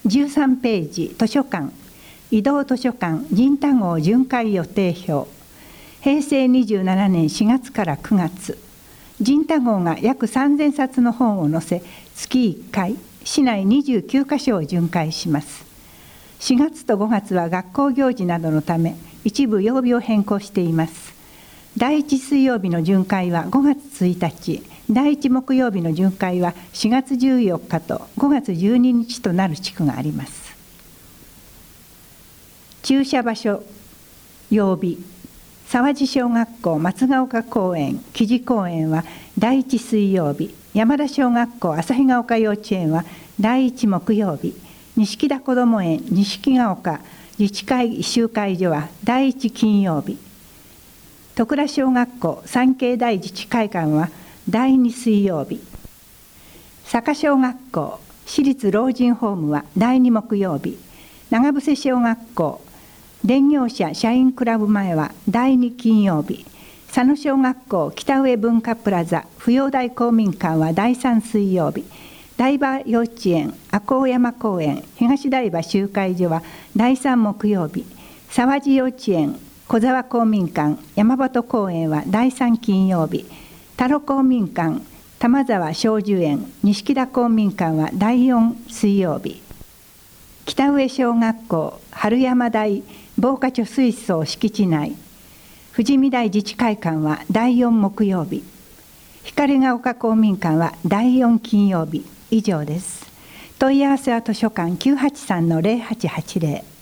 13ページ、図書館、移動図書館仁太号巡回予定表。平成27年4月から9月、仁太号が約3000冊の本を載せ、月1回、市内29カ所を巡回します。4月と5月は学校行事などのため、一部曜日を変更しています。第1水曜日の巡回は5月1日、第1木曜日の巡回は4月14日と5月12日となる地区があります。駐車場所、曜日、沢地小学校松ヶ丘公園木地公園は第1水曜日、山田小学校旭ヶ丘幼稚園は第1木曜日、錦田こども園錦ヶ丘自治会集会所は第1金曜日、戸倉小学校三渓台自治会館は第2水曜日、坂小学校私立老人ホームは第2木曜日、長伏小学校電業者社員クラブ前は第2金曜日、佐野小学校北上文化プラザ扶養台公民館は第3水曜日、台場幼稚園赤穂山公園東台場集会所は第3木曜日、沢地幼稚園小沢公民館山端公園は第3金曜日、田呂公民館玉沢小樹園錦田公民館は第4水曜日、北上小学校春山台防火貯水槽敷地内富士見台自治会館は第4木曜日、光が丘公民館は第4金曜日。以上です。問い合わせは図書館 983-0880